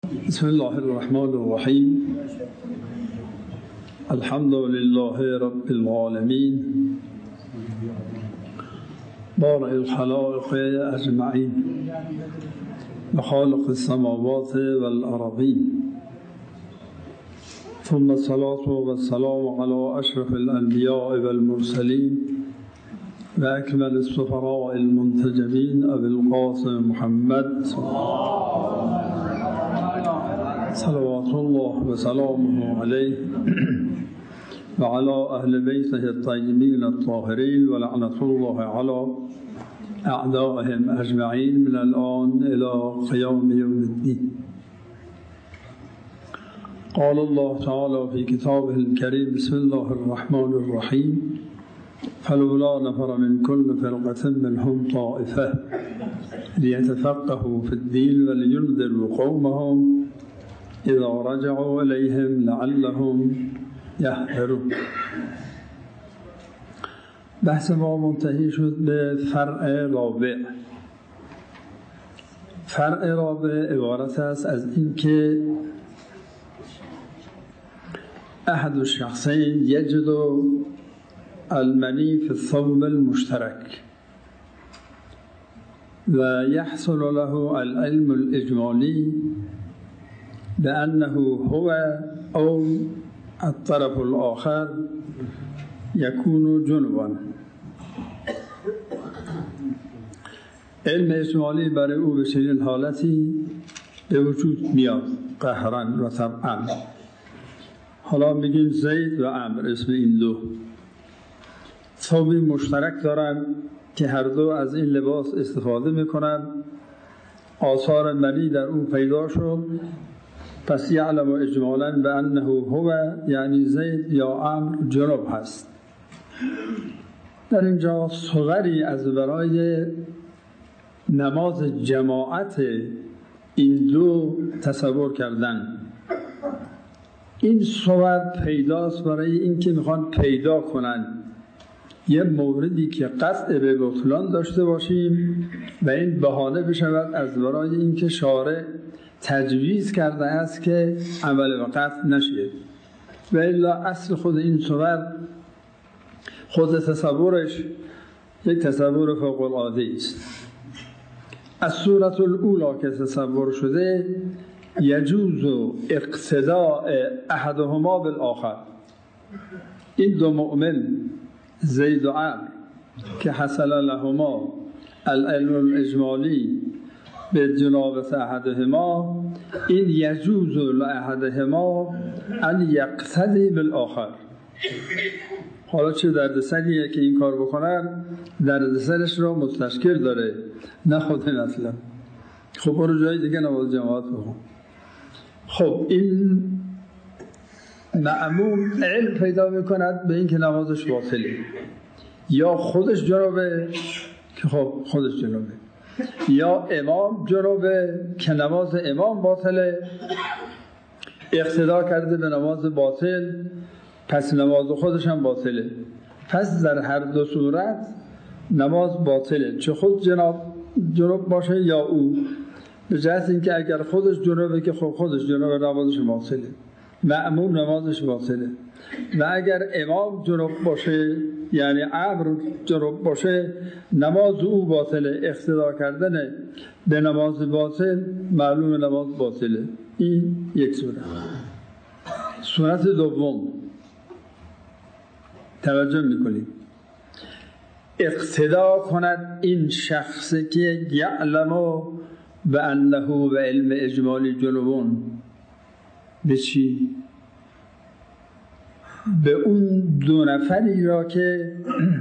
بسم الله الرحمن الرحیم. الحمد لله رب العالمین بارئ الخلائق اجمعین و خالق السماوات والارضین، ثم الصلاة والسلام على اشرف الانبیاء والمرسلین و اکمل السفراء المنتجبین ابی القاسم محمد صلوات الله وسلامه عليه وعلى أهل بيته الطيبين الطاهرين ولعنة الله على أعدائهم أجمعين من الآن إلى قيام يوم الدين. قال الله تعالى في كتابه الكريم: بسم الله الرحمن الرحيم. فلولا نفر من كل فرقة منهم طائفة ليتفقهوا في الدين ولينذروا قومهم اذا رجعوا الیهم لعلهم یحذرون. بحث ما منتهی شد به فرع رابع. فرع رابع عبارت است از اینکه احد الشخصین یجد المنی فی الثوب المشترک و یحصل له العلم الاجمالی بأنه هو أو الطرف الآخر يكون جنبا. علم اجمالی برای او به چنین حالتی به وجود میاد قهرا و طبعا. حالا میگیم زید و عمرو، اسم این دو ثوبی مشترک دارن که هر دو از این لباس استفاده میکنن. آثار منی در اون پیدا شد، پس یعلم اجمالا به انه هو، یعنی زید یا عمرو جنب هست. در اینجا صوری از برای نماز جماعت این دو تصور کردن. این صور پیداست برای اینکه میخوان پیدا کنن یه موردی که قطع به بطلان داشته باشیم و این بهانه بشود از برای اینکه شارع تجویز کرده است که عمل و قطع نشه. و الا اصل خود این صور، خود تصورش یک تصور فوق العاده است. از صورت الاولی که تصور شده یجوز اقتداء احدهما بالآخر. این دو مؤمن زید و عمرو که حصل لهما العلم الاجمالی به جنابت احدهما، این یجوز لاحدهما ان یقتدی بالآخر. حالا چه دردسریه که این کار بکنن؟ دردسرش رو مستشکل داره، نه خود اصلا. خب برو جای دیگه نماز جماعت بخون. خب این مأموم علم پیدا میکند به این که نمازش باطله، یا خودش جنابه که خب خودش جنابه، یا امام جنوبه که نماز امام باطله، اقتدا کرده به نماز باطل، پس نماز خودش هم باطله. پس در هر دو صورت نماز باطله، چه خود جنوب باشه یا او. به جهت اینکه اگر خودش جنوبه که خب خودش جنوبه، نمازش باطله، مأموم نمازش باطله. و اگر امام جنوب باشه، یعنی عمرو جنوب باشه، نماز او باطله. اقتدا کردن به نماز باطل معلوم نماز باطله. این یک صورت. صورت دوم توجه میکنیم، اقتدا کند این شخصی که یعلمو به انه و علم اجمالی جنوبون. به چی؟ به اون دو نفری را که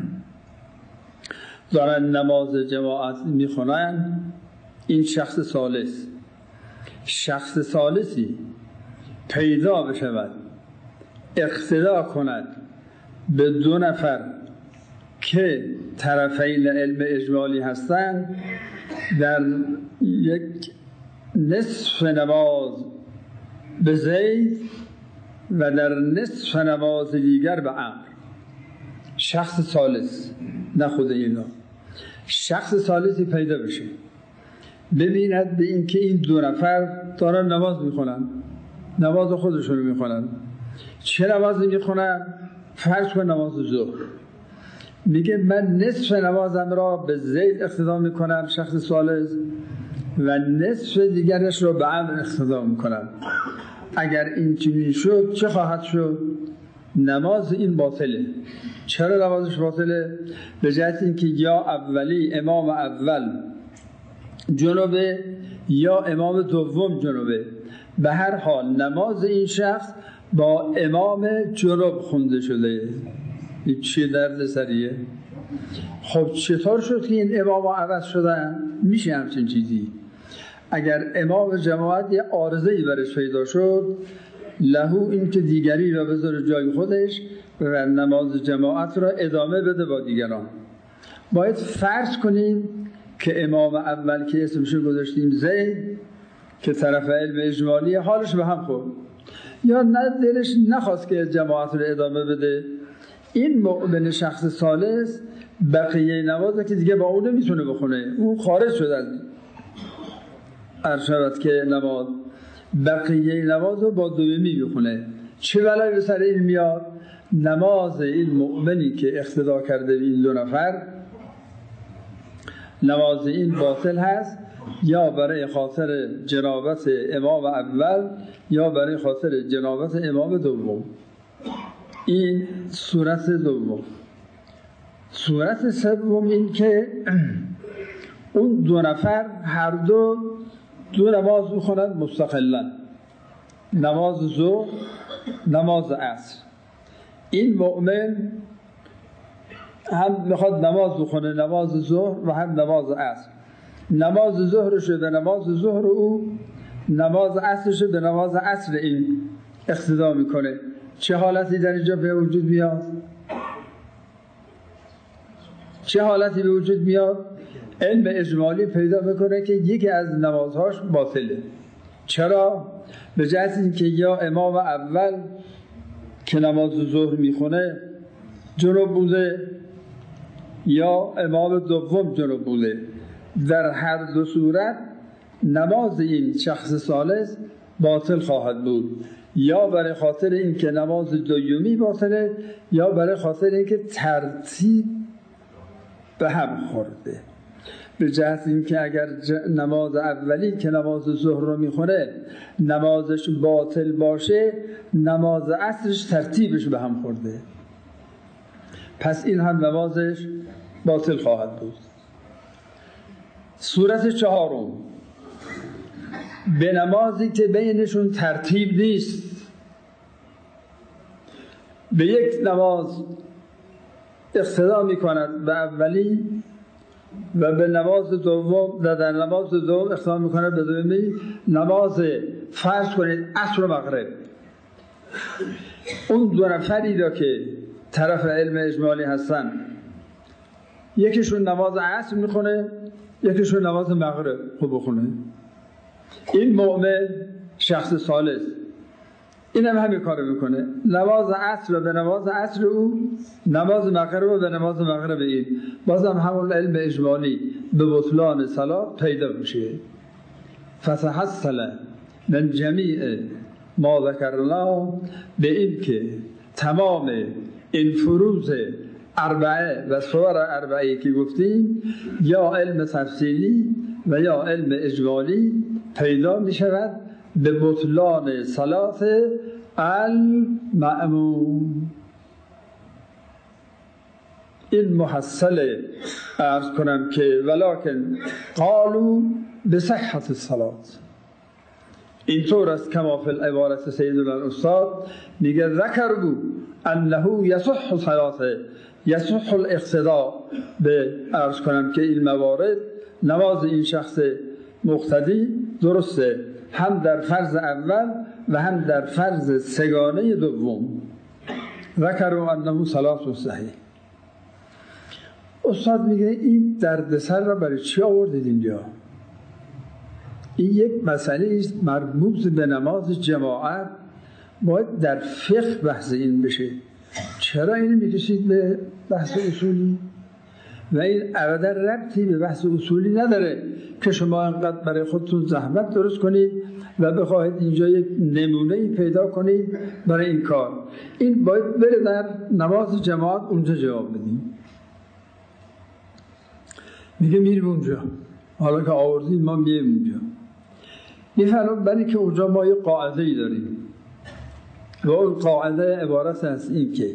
دارن نماز جماعت میخونن. این شخص ثالث، شخص ثالثی پیدا بشود اقتدا کند به دو نفر که طرفین علم اجمالی هستند در یک نصف نماز به زید و در نصف نماز دیگر به عمرو. شخص ثالث، نه خود اینا، شخص ثالثی پیدا بشه ببیند به این که این دو نفر دارن نماز میخونن، نماز خودشون رو میخونن. چه نمازی میخونن؟ فرض کن نماز ظهر. میگه من نصف نمازم را به زید اقتدا میکنم، شخص ثالث، و نصف دیگرش را به عمرو اقتدا میکنم. اگر این چنین شد چه خواهد شد؟ نماز این باطله. چرا نمازش باطله؟ به جهت اینکه یا اولی امام اول جنوبه یا امام دوم جنوبه. به هر حال نماز این شخص با امام جنوب خونده شده. این چه درد سریه؟ خب چطور شد که این امام عوض شدن؟ میشه همچین چیزی؟ اگر امام جماعت یه عارضه‌ای برش پیدا شد، لهو این که دیگری را بذاره جای خودش و نماز جماعت را ادامه بده با دیگران. باید فرض کنیم که امام اول که اسمشو گذاشتیم زید، که طرف علم اجمالی، حالش به هم خورد یا نه دلش نخواست که جماعت رو ادامه بده. این مؤمن شخص ثالث بقیه نمازه که دیگه با اون نمیتونه بخونه، اون خارج شد از ارشبت که نماز، بقیه نماز رو با دومی بخونه. چه بلایی به سر این میاد؟ نماز این مؤمنی که اقتدا کرده به این دو نفر، نماز این باطل هست، یا برای خاطر جنابت امام اول یا برای خاطر جنابت امام دوم. این صورت دوم. صورت سوم این که اون دو نفر هر دو نماز میخونند مستقلا، نماز ظهر، نماز عصر. این مؤمن هم میخواد نماز بخونه، نماز ظهر و هم نماز عصر. نماز ظهرش به نماز ظهر او، نماز عصرش به نماز عصر این اقتدا میکنه. چه حالتی در اینجا به وجود میاد؟ چه حالتی به وجود میاد؟ علم اجمالی پیدا میکنه که یکی از نمازهاش باطله. چرا؟ به جهت اینکه یا امام اول که نماز ظهر میخونه جنوب بوده یا امام دوم جنوب بوده. در هر دو صورت نماز این شخص ثالث باطل خواهد بود، یا برای خاطر این که نماز دومی باطله یا برای خاطر این که ترتیب به هم خورده. به جهت این که اگر نماز اولی که نماز ظهر رو میخونه نمازش باطل باشه، نماز عصرش ترتیبش به هم خورده، پس این هم نمازش باطل خواهد بود. صورت چهارم، به نمازی که بینشون ترتیب نیست. به یک نماز اقتدا میکند به اولی و به نماز دوم، در نماز دوم اقتدا میکند به دومی. نماز فرض کنید عصر و مغرب، اون دو نفری را که طرف علم اجمالی هستن، یکیشون نماز عصر میخونه یکیشون نماز مغرب خوب بخونه. این مؤمن شخص ثالث این هم همین کارو میکنه، نماز عصر رو به نماز عصر او، نماز مغرب رو به نماز مغرب این. بازم همون علم اجمالی به بطلان صلاة پیدا میشه. فتحصل من جمیع ما ذکرنا، به این که تمام این فروض اربعه و صور اربعه که گفتیم، یا علم تفصیلی و یا علم اجمالی پیدا می شود به بطلان صلاة المأموم. این محصل عرض کنم که ولکن قالوا بصحت الصلاة، اینطور است کما فی العبارت سیدنا الاستاد میگه ذکروا انه یصح صلاته، یصح الاقتداء به عرض کنم که این موارد نماز این شخص مقتدی درسته، هم در فرض اول و هم در فرض سگانه دوم. ذکروا انه صلاة صحیح. استاد میگه این دردسر را برای چی آوردید اینجا؟ این یک مسئله است مربوط به نماز جماعت، باید در فقه بحث این بشه. چرا اینو میکشید به بحث اصولی؟ و این ابدا ربطی به بحث اصولی نداره که شما انقدر برای خودتون زحمت درست کنید و بخواهید اینجا یک نمونه‌ای پیدا کنید برای این کار. این باید بره در نماز جماعت اونجا جواب بدیم. میگه میریم اونجا، حالا که آوردیم ما میریم اونجا. میفرماید برای که اونجا ما یک قاعده‌ای داریم و اون قاعده عبارت از این که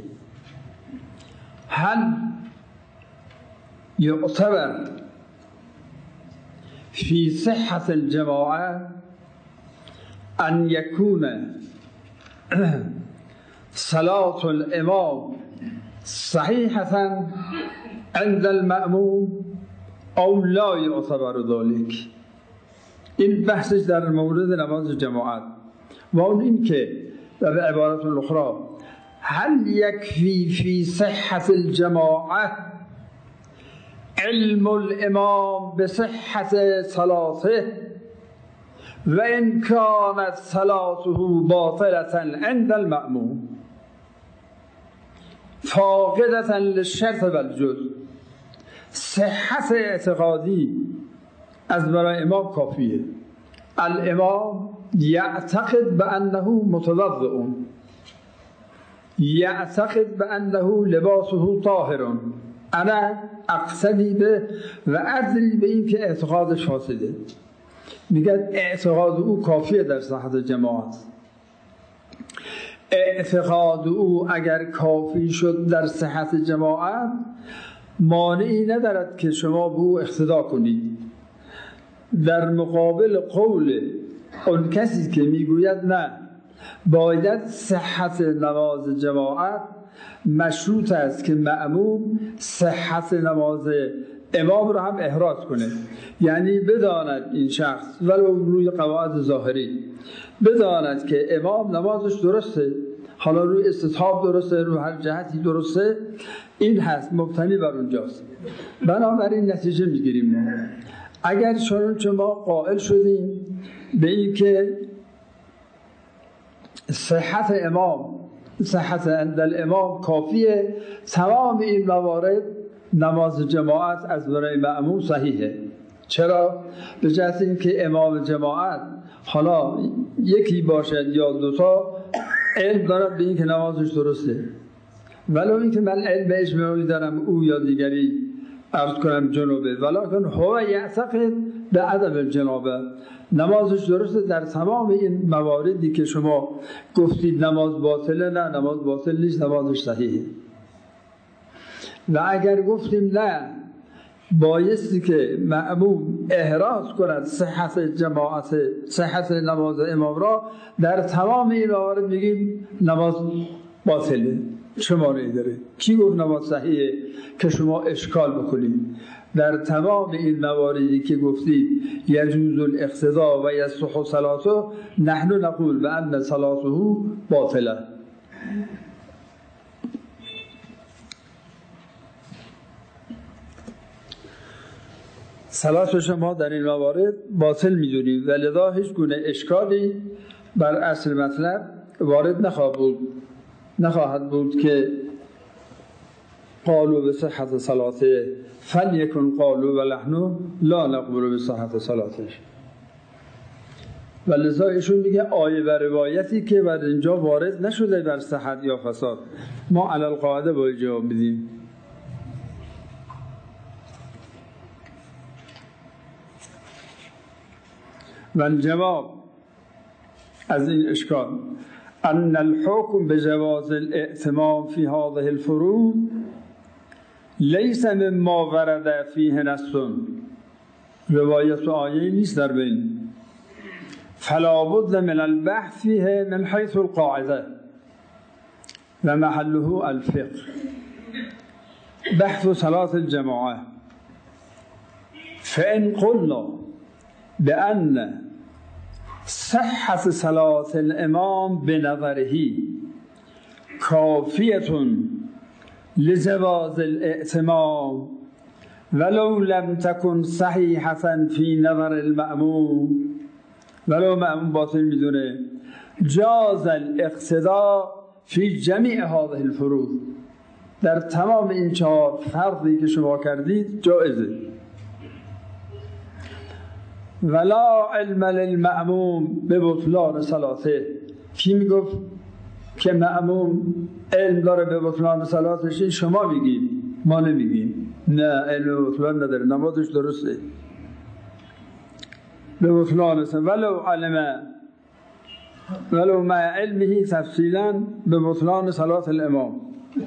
هل یعتبر فی صحة الجماعه ان یکون صلاة الامام صحیحة عند المأموم او لا یعتبر ذلك. این بحثش در مورد نماز جماعت و اون این که در عبارت الاخرى هل یکفی فی صحة الجماعه علم الامام بصحة صلاته و ان كانت صلاته باطلة عند المأموم فاقدة للشرط والجزء. صحت اعتقادی از برای امام کافیه. الامام یعتقد بانه متوضئ، یعتقد بانه لباسه طاهر، انا اقتدی به و ادری به این که اعتقادش فاسده. میگن اعتقاد او کافیه در صحت جماعت. اعتقاد او اگر کافی شد در صحت جماعت مانعی ندارد که شما به او اقتدا کنید. در مقابل قول اون کسی که میگوید نه باید صحت نماز جماعت مشروط است که مأموم صحت نماز امام را هم احراز کنه، یعنی بداند این شخص ولو روی قواعد ظاهری بداند که امام نمازش درسته، حالا روی استطاب درسته، روی هر جهتی درسته، این هست مبتنی بر اونجاست. بنابراین نتیجه میگیریم اگر چون ما قائل شدیم به این که صحت امام صحت عند الامام کافیه، تمام این موارد نماز جماعت از برای مأموم صحیحه. چرا؟ به جهت اینکه امام جماعت حالا یکی باشد یا دوتا علم دارد به این که نمازش درسته، ولو اینکه من علم اجماعی دارم او یا دیگری عرض کنم جنوبه، ولکن هو یعتقد به عدم الجنابه، نمازش درسته در تمام این مواردی که شما گفتید نماز باطله، نه نماز باطل نیست، نمازش صحیحه. و اگر گفتیم نه بایستی که مأموم احراز کند صحت جماعت صحت نماز امام را، در تمام این موارد میگیم نماز باطله. چه مانعی داره؟ کی گفت نماز صحیحه که شما اشکال بکنید؟ در تمام این مواردی که گفتید یجوز الاقتداء و یصح صلاته، نحن نقول بان صلاته باطله. صلات شما در این موارد باطل می‌دونیم و لذا هیچ گونه اشکالی بر اصل مطلب وارد نخواهد بود که قالوا بصحت صلاته فلیکن قالوا ونحن لا نقبل بصحت صلاته. و لذا ایشون میگه آیه و روایتی که بر اینجا وارد نشده بر صحت یا فساد، ما علی القاعده باید جواب بدیم. و الجواب از این اشکال ان الحكم بجواز الائتمام في هذه الفروض ليس مما ورد فيه نص، روایت آیه نیست در بین، فلا بد من البحث فيه من حيث القاعده و محله الفقه. بحث صلاة الجماعه، فإن قلنا بأن صحة صلاة الإمام بنظره كافية لجواز الائتمام ولو لم تكن صحيحة في نظر المأموم، ولو مأموم باطل میدونه، جاز الاقتداء في جميع هذه الفروض، در تمام این 4 فرضی که شما کردید جایزه. ولا علم للمأموم به بطلان صلاته. کی میگفت که مأموم علم داره به بطلان صلاتش؟ این شما میگید، ما نمیگیم. نه، علم به بطلان نداره، نمازش درسته. به بطلان ولو مع علمه تفصیلا به بطلان صلات الامام.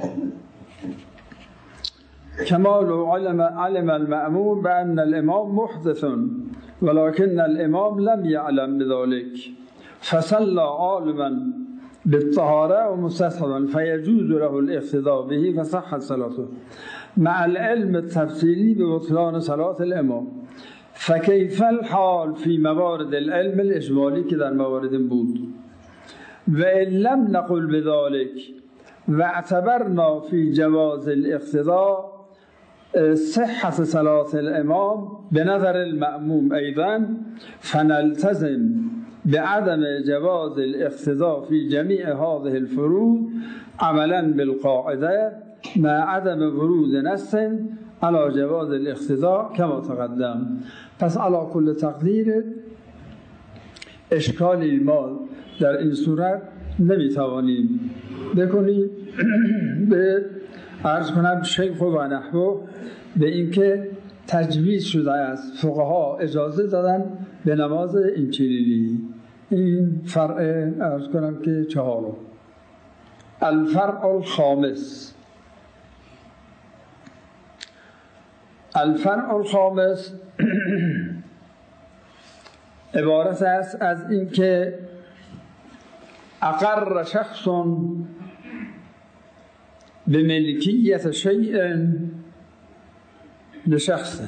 كما لو علم المأموم بأن الإمام محدث ولكن الإمام لم يعلم بذلك فصلى عالما بالطهارة ومستصحبا فيجوز له الاقتداء به فصحت صلاته مع العلم التفصيلي ببطلان صلاة الإمام. فكيف الحال في موارد العلم الإجمالي که در موارد بود؟ وإن لم نقل بذلك واعتبرنا في جواز الاقتداء صحة صلاة الإمام بنظر المأموم أيضا فنلتزم بعدم جواز الاقتداء في جميع هذه الفروض عملا بالقاعدة مع عدم ورود نص على جواز الاقتداء كما تقدم. پس على كل تقدیر اشکالی ما در این صورت نمیتوانیم بکنیم. به عرض کنم شیخ و نحو به اینکه تجویز شده است، فقها اجازه دادن به نماز اینچنینی. این فرع عرض کنم که چهارم. الفرع الخامس. الفرع الخامس عبارت است از اینکه اقر شخص به ملکیت شیء لشخص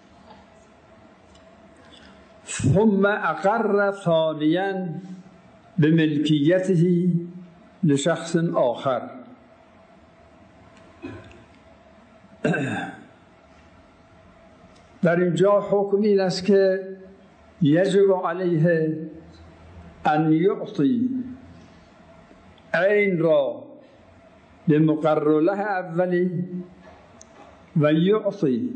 ثم اقر ثانیا به ملکیته لشخص آخر. در اینجا حکم این است که یجب علیه ان یعطی عین را به مقرر له اولی و یعطی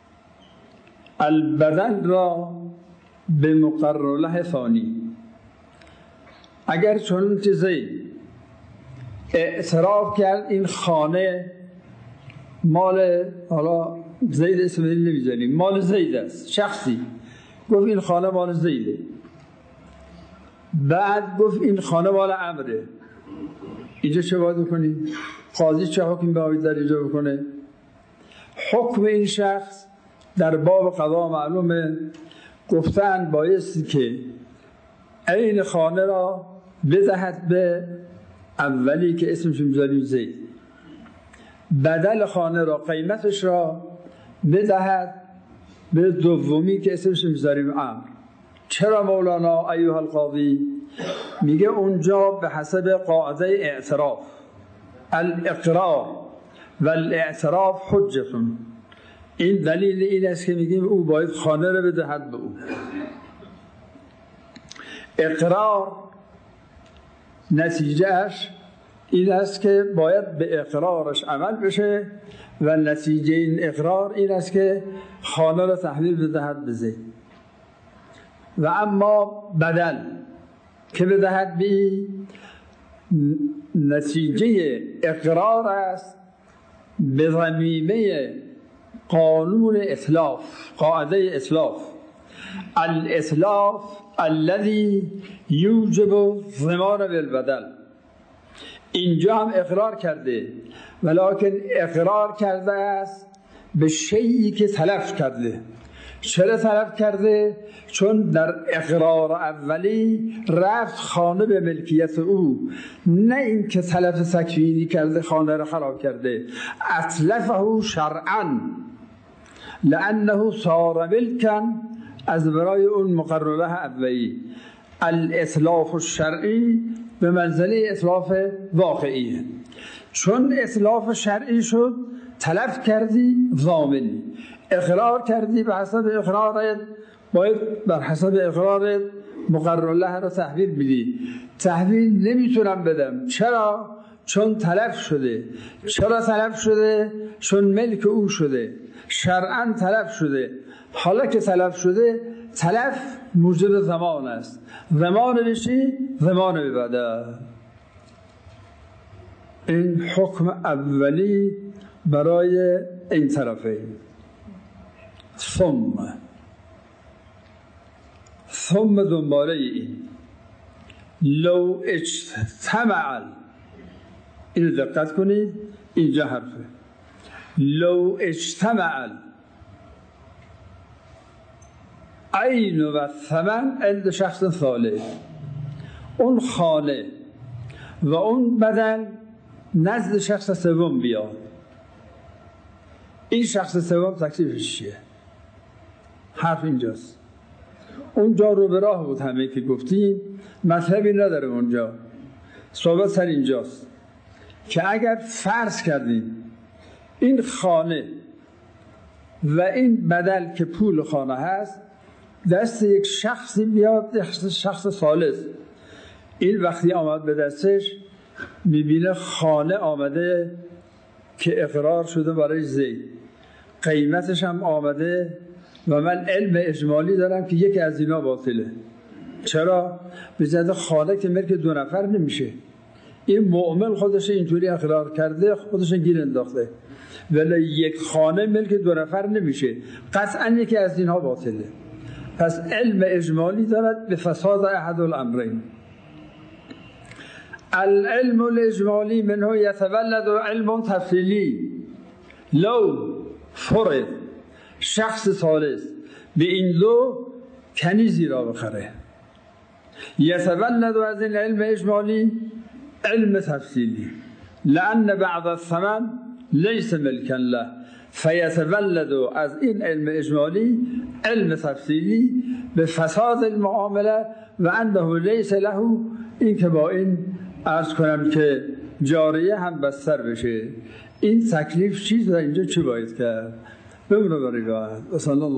البدن را به مقرر له ثانی. اگر چون چیزی اعتراف کرد این خانه مال، حالا زید اسم نمیزنیم، مال زید است، شخصی گفت این خانه مال زیده، بعد گفت این خانه مال عمره، اینجا چه باید بکنیم؟ قاضی چه حکم باید در اینجا بکنه؟ حکم این شخص در باب قضا معلومه. گفتن بایستی که عین خانه را بدهد به اولی که اسمش میذاریم زید، بدل خانه را، قیمتش را بدهد به دومی که اسمش میذاریم عمر. چرا مولانا ایها القاضی؟ میگه اونجا به حسب قاعده اعتراف، الاقرار و الاعتراف حجتون. این دلیل این است که میگیم او باید خانه را بدهد به او. اقرار نتیجهش این است که باید به اقرارش عمل بشه و نتیجه این اقرار این است که خانه را تحویل بدهد به زید. و اما بدل که بدهد به نتیجه اقرار است به ضمیمه قانون اتلاف، قاعده اتلاف. الاتلاف الذي یوجب ضمان بالبدل. اینجا هم اقرار کرده ولکن اقرار کرده است به شیئی که تلف کرده. چرا تلف کرده؟ چون در اقرار اولی رفت خانه به ملکیت او، نه این که تلف تکوینی کرده خانه را خراب کرده. اتلفه شرعا لانه صار ملکا از برای اون مقرر له اولی. الاتلاف الشرعی به منزله اتلاف واقعیه. چون اتلاف شرعی شد تلف کردی ضامنی، اقرار کردی به حسب اقرارت، باید بر حسب اقرارت مقرر له را تحویل بدی. تحویل نمیتونم بدم. چرا؟ چون تلف شده. چرا تلف شده؟ چون ملک او شده، شرعاً تلف شده. حالا که تلف شده تلف موجب ضمان است. ضمان بشی ضمان ببده. این حکم اولی برای این طرفه. ثم دنباله این لو اجتمع، اینو دقت کنید، اینجا حرفه لو اجتمع عین و ثمن عند شخص ثالث، اون خانه و اون بدل نزد شخص سوم بیاد، این شخص سوم تکلیفش چیه؟ حرف اینجاست. اونجا رو به راه بود همه که گفتیم، مطلبی نداره اونجا، صحبت سر اینجاست که اگر فرض کردیم این خانه و این بدل که پول خانه هست دست یک شخصی بیاد، شخص ثالث، این وقتی آمد به دستش میبینه خانه آمده که اقرار شده برای زید، قیمتش هم آمده و من علم اجمالی دارم که یکی از اینا باطله. چرا؟ به جد خانه که ملک دو نفر نمیشه، این مؤمن خودش اینطوری اقرار کرده، خودش گیر انداخته، ولی یک خانه ملک دو نفر نمیشه، قطعا یکی از اینها باطله. پس علم اجمالی دارد به فساد احد الامرین. العلم الاجمالی منه یتولد علم تفصیلی. لو فرض شخص ثالث به این دو کنیزی را بخره، یتولد از این علم اجمالی علم تفصیلی، لأن بعض الثمن لیس ملکا له، فیتولد از این علم اجمالی علم تفصیلی به فساد المعامله و انه لیس له. این که با این عرض کنم که جاریه هم بستر بشه، این تکلیف چیز و اینجا چی باید کرد؟ بمونه برای